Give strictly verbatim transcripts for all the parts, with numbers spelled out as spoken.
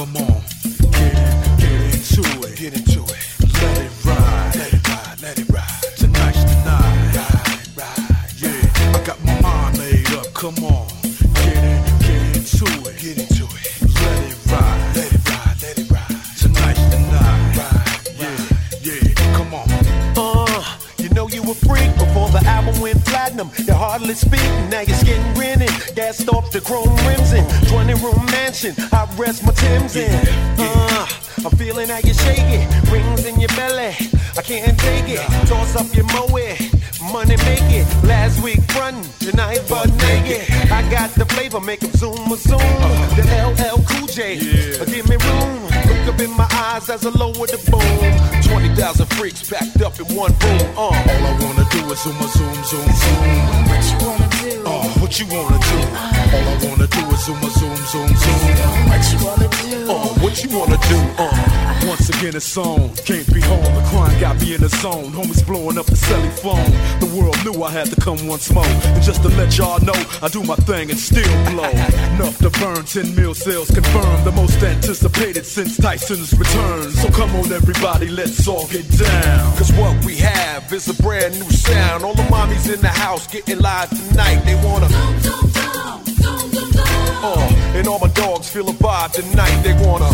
come on. Get in, get into it. Get into it. Let it ride. Let it ride, let it ride. Tonight's the night. Ride, ride, yeah. I got my mind made up, come on. Get in, get into it. Get into it. Let it ride. Let it ride, let it ride. Tonight's the night. Ride, yeah, yeah, come on. Uh, you know you were freak before the album went platinum. You're hardly speaking, now you're getting grinning. Gassed off the chrome rims in twenty room mansion. I rest my Timbs in. Uh, I'm feeling how you shake it. Rings in your belly, I can't take it. Toss up your moe, money make it. Last week frontin', tonight butt naked. I got the flavor, make 'em zoom a zoom. The L L Cool J, give me room. Look up in my eyes as I lower the boom. twenty thousand freaks packed up in one room. Uh. All I wanna do is zoom a zoom, zoom, zoom. What you wanna do? Oh, what you wanna do? All I wanna do is zoom a zoom, zoom, zoom. What you wanna do? Oh, what you wanna do? Uh, once again it's on. Can't be home. The crime got me in the zone. Homies blowing up the celly phone. The world knew I had to come once more. And just to let y'all know, I do my thing and still blow. Enough to burn. ten mil sales confirmed. The most anticipated since Tyson's return. So come on everybody, let's all get down. Cause what we have is a brand new sound. All the mommies in the house getting live tonight. They wanna uh, and all my dogs feel a vibe tonight. They wanna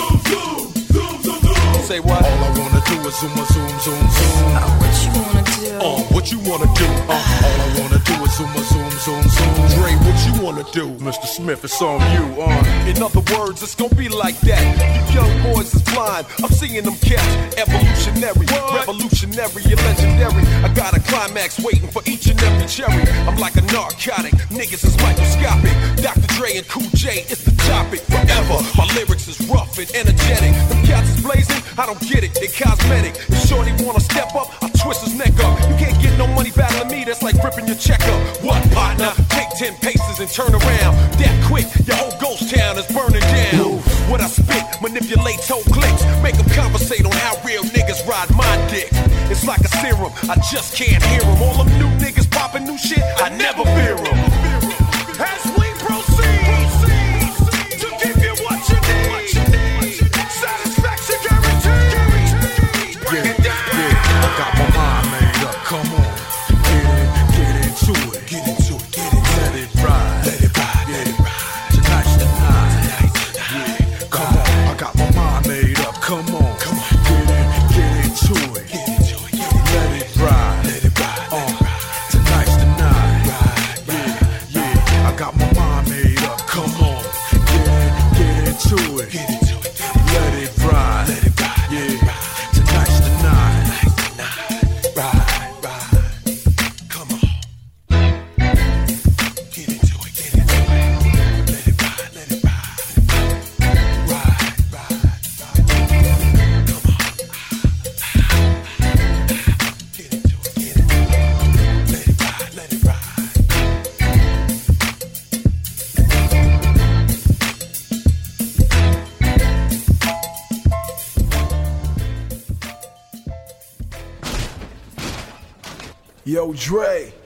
say what? All I wanna do is zoom a zoom, zoom, zoom. Oh, what you wanna do? Uh, what you wanna do? Uh, all I wanna do is zoom a zoom, zoom, zoom. Dre, what you wanna do? Mister Smith, it's on you. Uh. In other words, it's gonna be like that. You young boys is blind. I'm seeing them catch evolutionary, what? Revolutionary, and legendary. I got a climax waiting for each and every cherry. I'm like a narcotic. Niggas is microscopic. Doctor Dre and Cool J, it's the topic forever. My lyrics is rough and energetic. Them cats is blazing. I don't get it. They cosmetic. If Shorty wanna step up, I twist his neck up. You can't get no money battling me. That's like ripping your check up. What partner? Take ten paces and turn around. That quick, your whole ghost town is burning down. What I spit, manipulate whole clicks. Make them conversate on how real niggas ride my dick. It's like a serum, I just can't hear them. All them new niggas popping new shit, I never fear them. As we proceed to give you what you need, satisfaction guaranteed. Break it down. Yeah, I got my mind made up. Come on, get in, get into it, get into it, get it, let it ride, let it ride, let it ride. Tonight's the night. Yeah, come on, I got my mind made up. Come on, come on, get in, get into it, get into it, get it, let it ride, let it ride. Uh, tonight's the night. Yeah, yeah, I got my mind made up. Come on, get in, get into it, get into it, let it ride, let it ride. Yeah, tonight's the night. Ride, ride, come on. Get into it, get into it. Let it ride, let it ride. Ride, ride, ride. Come on. Get into it, get into it. Let it ride, let it ride. Yo, Dre.